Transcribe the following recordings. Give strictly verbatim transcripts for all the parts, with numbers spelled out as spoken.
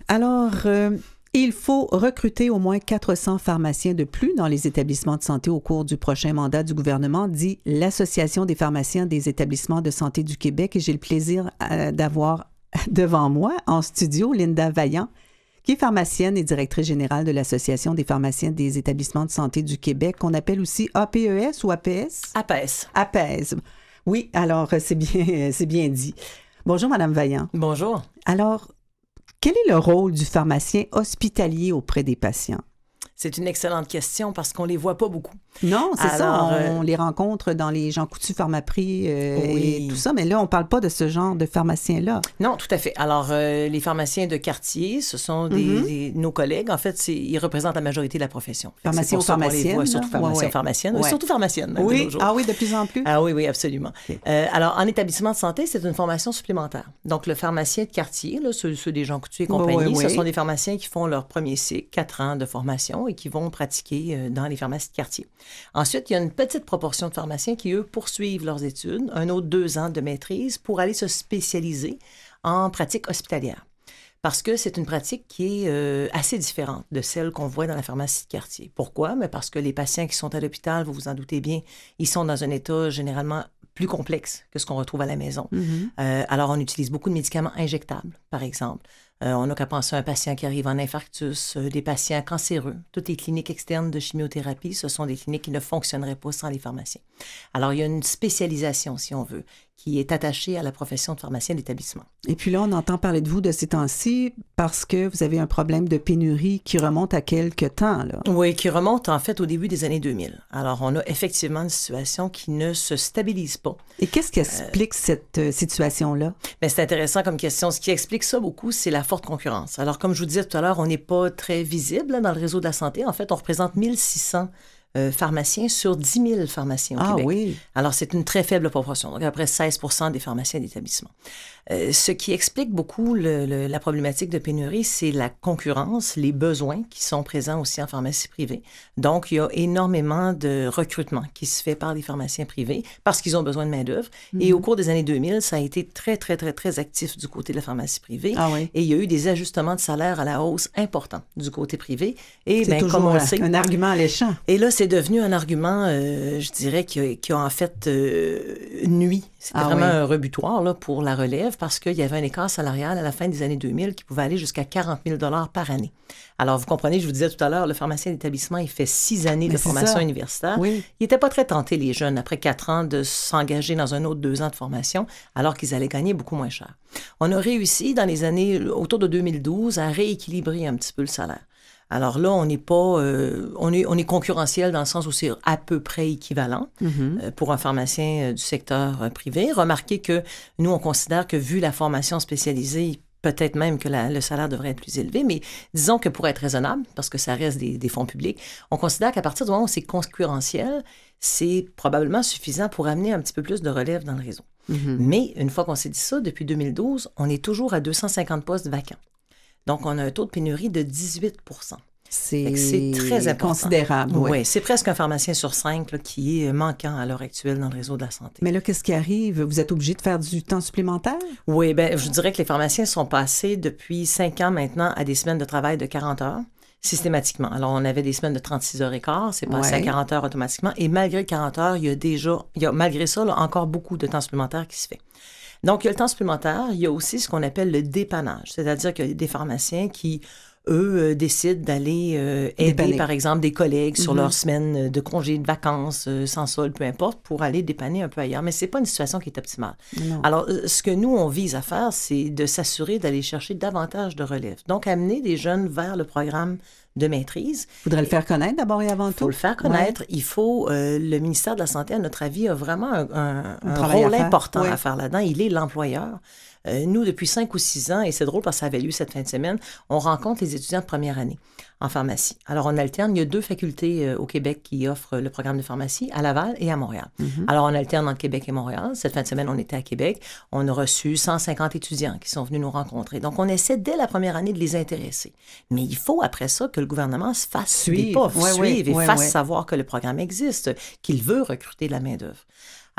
Alors, euh, il faut recruter au moins quatre cents pharmaciens de plus dans les établissements de santé au cours du prochain mandat du gouvernement, dit l'Association des pharmaciens des établissements de santé du Québec. Et j'ai le plaisir euh, d'avoir devant moi, en studio, Linda Vaillant, qui est pharmacienne et directrice générale de l'Association des pharmaciens des établissements de santé du Québec, qu'on appelle aussi A P E S ou A P S? A P E S. A P E S. Oui, alors c'est bien, c'est bien dit. Bonjour, Madame Vaillant. Bonjour. Alors, quel est le rôle du pharmacien hospitalier auprès des patients? C'est une excellente question parce qu'on les voit pas beaucoup. Non, c'est Alors, ça. On euh... les rencontre dans les Jean Coutu Pharmaprix euh, oui. et tout ça, mais là, on parle pas de ce genre de pharmaciens-là. Non, tout à fait. Alors, euh, les pharmaciens de quartier, ce sont des, mm-hmm. des, nos collègues. En fait, c'est, ils représentent la majorité de la profession. Pharmaciens ou pharmaciennes. Voit, surtout pharmaciens ouais, ouais. pharmaciennes. Ouais. Surtout pharmaciennes. Même, oui. de nos jours. Ah oui, de plus en plus. Ah oui, oui, absolument. Okay. Euh, alors, en établissement de santé, c'est une formation supplémentaire. Donc, le pharmacien de quartier, là, ceux, ceux des Jean Coutu et compagnie, oui, oui, ce oui. sont des pharmaciens qui font leur premier cycle, quatre ans de formation et qui vont pratiquer dans les pharmacies de quartier. Ensuite, il y a une petite proportion de pharmaciens qui, eux, poursuivent leurs études, un autre deux ans de maîtrise pour aller se spécialiser en pratique hospitalière. Parce que c'est une pratique qui est euh, assez différente de celle qu'on voit dans la pharmacie de quartier. Pourquoi? Mais parce que les patients qui sont à l'hôpital, vous vous en doutez bien, ils sont dans un état généralement plus complexe que ce qu'on retrouve à la maison. Mm-hmm. Euh, alors, on utilise beaucoup de médicaments injectables, par exemple. Euh, on n'a qu'à penser à un patient qui arrive en infarctus, euh, des patients cancéreux. Toutes les cliniques externes de chimiothérapie, ce sont des cliniques qui ne fonctionneraient pas sans les pharmaciens. Alors, il y a une spécialisation, si on veut, qui est attachée à la profession de pharmacien d'établissement. Et puis là, on entend parler de vous de ces temps-ci parce que vous avez un problème de pénurie qui remonte à quelque temps, là. Oui, qui remonte en fait au début des années deux mille. Alors, on a effectivement une situation qui ne se stabilise pas. Et qu'est-ce qui explique euh, cette euh, situation-là? Bien, c'est intéressant comme question. Ce qui explique ça beaucoup, c'est la forte concurrence. Alors, comme je vous disais tout à l'heure, on n'est pas très visible là, dans le réseau de la santé. En fait, on représente mille six cents Euh, pharmaciens sur dix mille pharmaciens au ah, Québec. Oui. Alors, c'est une très faible proportion, donc à peu près seize pour cent des pharmaciens d'établissement. Euh, ce qui explique beaucoup le, le, la problématique de pénurie, c'est la concurrence, les besoins qui sont présents aussi en pharmacie privée. Donc, il y a énormément de recrutement qui se fait par les pharmaciens privés parce qu'ils ont besoin de main-d'œuvre. Mm-hmm. Et au cours des années deux mille, ça a été très, très, très, très actif du côté de la pharmacie privée. Ah, oui. Et il y a eu des ajustements de salaire à la hausse importants du côté privé. Et c'est bien, toujours comme on un, le sait, un argument alléchant. Et là, c'est devenu un argument, euh, je dirais, qui a, qui a en fait euh, nuit. C'était ah, vraiment oui. un rebutoir là, pour la relève parce qu'il y avait un écart salarial à la fin des années deux mille qui pouvait aller jusqu'à quarante mille dollars par année. Alors, vous comprenez, je vous disais tout à l'heure, le pharmacien d'établissement, il fait six années Mais de formation ça. universitaire. Oui. Il n'était pas très tenté, les jeunes, après quatre ans, de s'engager dans un autre deux ans de formation, alors qu'ils allaient gagner beaucoup moins cher. On a réussi, dans les années autour de deux mille douze, à rééquilibrer un petit peu le salaire. Alors là, on n'est pas, euh, on est, on est concurrentiel dans le sens où c'est à peu près équivalent mm-hmm. euh, pour un pharmacien euh, du secteur euh, privé. Remarquez que nous, on considère que vu la formation spécialisée, peut-être même que la, le salaire devrait être plus élevé, mais disons que pour être raisonnable, parce que ça reste des, des fonds publics, on considère qu'à partir du moment où c'est concurrentiel, c'est probablement suffisant pour amener un petit peu plus de relève dans le réseau. Mm-hmm. Mais une fois qu'on s'est dit ça, depuis deux mille douze, on est toujours à deux cent cinquante postes vacants. Donc, on a un taux de pénurie de dix-huit pour cent. C'est, c'est très important. Considérable. Oui, ouais. C'est presque un pharmacien sur cinq là, qui est manquant à l'heure actuelle dans le réseau de la santé. Mais là, qu'est-ce qui arrive? Vous êtes obligé de faire du temps supplémentaire? Oui, bien, je dirais que les pharmaciens sont passés depuis cinq ans maintenant à des semaines de travail de quarante heures. Systématiquement. Alors, on avait des semaines de trente-six heures et quart, c'est passé ouais. à quarante heures automatiquement. Et malgré quarante heures, il y a déjà, il y a malgré ça, là, encore beaucoup de temps supplémentaire qui se fait. Donc, il y a le temps supplémentaire. Il y a aussi ce qu'on appelle le dépannage, c'est-à-dire qu'il y a des pharmaciens qui, eux, euh, décident d'aller euh, aider, dépanner. Par exemple, des collègues mm-hmm. sur leur semaine de congé, de vacances, euh, sans solde, peu importe, pour aller dépanner un peu ailleurs. Mais c'est pas une situation qui est optimale. Non. Alors, ce que nous, on vise à faire, c'est de s'assurer d'aller chercher davantage de relève. Donc, amener des jeunes vers le programme de maîtrise. Il faudrait le faire connaître d'abord et avant tout. Il faut le faire connaître. Ouais. Il faut... Euh, le ministère de la Santé, à notre avis, a vraiment un, un, un, un rôle à important ouais. à faire là-dedans. Il est l'employeur. Euh, nous, depuis cinq ou six ans, et c'est drôle parce que ça avait lieu cette fin de semaine, on rencontre les étudiants de première année en pharmacie. Alors, on alterne. Il y a deux facultés euh, au Québec qui offrent le programme de pharmacie, à Laval et à Montréal. Mm-hmm. Alors, on alterne entre Québec et Montréal. Cette fin de semaine, on était à Québec. On a reçu cent cinquante étudiants qui sont venus nous rencontrer. Donc, on essaie dès la première année de les intéresser. Mais il faut, après ça, que le gouvernement se fasse suivre, ouais, suivre ouais, et ouais, fasse ouais. savoir que le programme existe, qu'il veut recruter de la main-d'œuvre.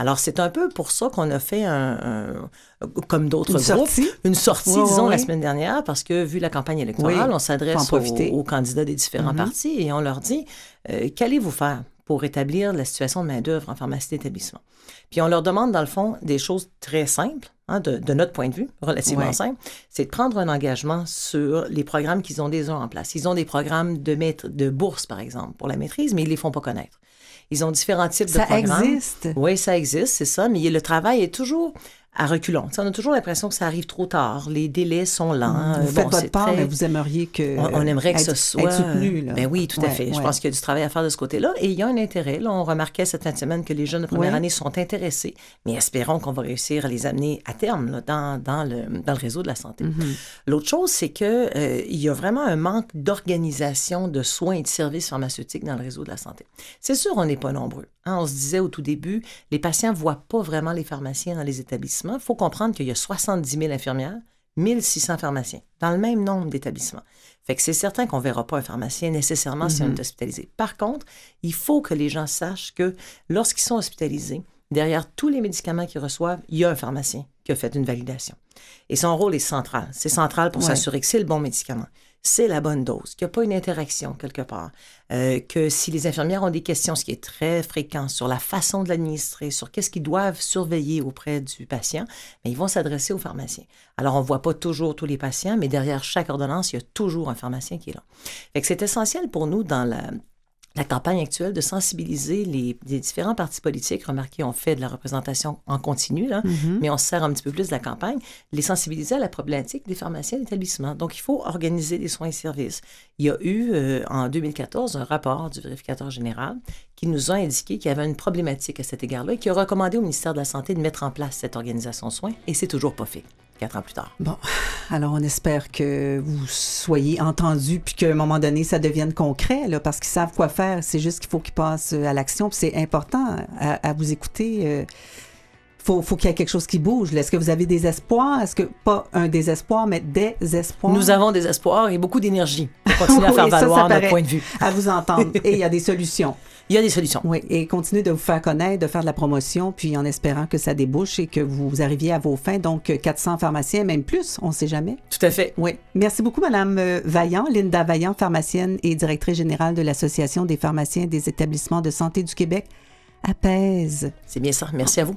Alors, c'est un peu pour ça qu'on a fait un, un comme d'autres une groupes, sortie. une sortie, oui, disons, oui. la semaine dernière, parce que vu la campagne électorale, oui. on s'adresse aux, aux candidats des différents mm-hmm. partis et on leur dit euh, qu'allez-vous faire pour rétablir la situation de main-d'œuvre en pharmacie d'établissement. Puis on leur demande, dans le fond, des choses très simples, hein, de, de notre point de vue, relativement ouais. simples, c'est de prendre un engagement sur les programmes qu'ils ont déjà en place. Ils ont des programmes de, maître, de bourse, par exemple, pour la maîtrise, mais ils ne les font pas connaître. Ils ont différents types ça de programmes. Ça existe? Oui, ça existe, c'est ça, mais le travail est toujours à reculons. T'sais, on a toujours l'impression que ça arrive trop tard. Les délais sont lents. Vous bon, faites votre part, très... mais vous aimeriez que... On, on aimerait que être, ce soit... être soutenu, là. Ben oui, tout à ouais, fait. Ouais. Je pense qu'il y a du travail à faire de ce côté-là. Et il y a un intérêt. Là, on remarquait cette fin de semaine que les jeunes de première ouais. année sont intéressés, mais espérons qu'on va réussir à les amener à terme là, dans, dans, le, dans le réseau de la santé. Mm-hmm. L'autre chose, c'est qu'il euh, y a vraiment un manque d'organisation de soins et de services pharmaceutiques dans le réseau de la santé. C'est sûr, on n'est pas nombreux. Hein, on se disait au tout début, les patients ne voient pas vraiment les pharmaciens dans les établissements. Il faut comprendre qu'il y a soixante-dix mille infirmières, mille six cents pharmaciens, dans le même nombre d'établissements. Fait que c'est certain qu'on ne verra pas un pharmacien nécessairement mm-hmm. si on est hospitalisé. Par contre, il faut que les gens sachent que lorsqu'ils sont hospitalisés, derrière tous les médicaments qu'ils reçoivent, il y a un pharmacien qui a fait une validation. Et son rôle est central. C'est central pour ouais. s'assurer que c'est le bon médicament. C'est la bonne dose, qu'il n'y a pas une interaction quelque part, euh, que si les infirmières ont des questions, ce qui est très fréquent, sur la façon de l'administrer, sur qu'est-ce qu'ils doivent surveiller auprès du patient, bien, ils vont s'adresser au pharmacien. Alors, on ne voit pas toujours tous les patients, mais derrière chaque ordonnance, il y a toujours un pharmacien qui est là. Fait que c'est essentiel pour nous dans la... La campagne actuelle de sensibiliser les, les différents partis politiques, remarquez, on fait de la représentation en continu, là, mm-hmm. mais on se sert un petit peu plus de la campagne, les sensibiliser à la problématique des pharmaciens d'établissement. Donc, il faut organiser des soins et services. Il y a eu, euh, en deux mille quatorze, un rapport du vérificateur général qui nous a indiqué qu'il y avait une problématique à cet égard-là et qui a recommandé au ministère de la Santé de mettre en place cette organisation de soins, et c'est toujours pas fait. Quatre ans plus tard. Bon, alors on espère que vous soyez entendus puis qu'à un moment donné, ça devienne concret, là, parce qu'ils savent quoi faire. C'est juste qu'il faut qu'ils passent à l'action. Puis c'est important à, à vous écouter. Euh, faut, faut qu'il y ait quelque chose qui bouge. Est-ce que vous avez des espoirs? Est-ce que, pas un désespoir, mais des espoirs? Nous avons des espoirs et beaucoup d'énergie pour continuer à faire oui, valoir ça, ça notre point de vue. À vous entendre. Et il y a des solutions. Il y a des solutions. Oui, et continuez de vous faire connaître, de faire de la promotion, puis en espérant que ça débouche et que vous arriviez à vos fins. Donc, quatre cents pharmaciens, même plus, on ne sait jamais. Tout à fait. Oui. Merci beaucoup, Mme Vaillant, Linda Vaillant, pharmacienne et directrice générale de l'Association des pharmaciens des établissements de santé du Québec. Apaise. C'est bien ça. Merci à vous.